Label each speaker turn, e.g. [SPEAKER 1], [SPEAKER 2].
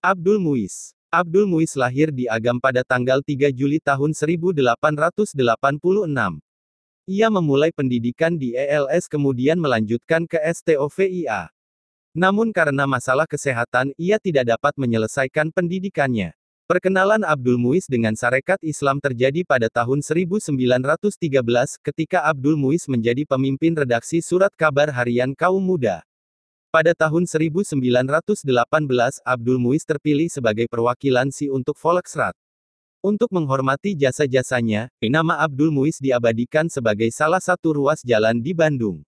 [SPEAKER 1] Abdul Muis. Abdul Muis lahir di Agam pada tanggal 3 Juli tahun 1886. Ia memulai pendidikan di ELS kemudian melanjutkan ke STOVIA. Namun karena masalah kesehatan, ia tidak dapat menyelesaikan pendidikannya. Perkenalan Abdul Muis dengan Sarekat Islam terjadi pada tahun 1913, ketika Abdul Muis menjadi pemimpin redaksi surat kabar harian kaum muda. Pada tahun 1918, Abdul Muis terpilih sebagai perwakilan SI untuk Volksrat. Untuk menghormati jasa-jasanya, nama Abdul Muis diabadikan sebagai salah satu ruas jalan di Bandung.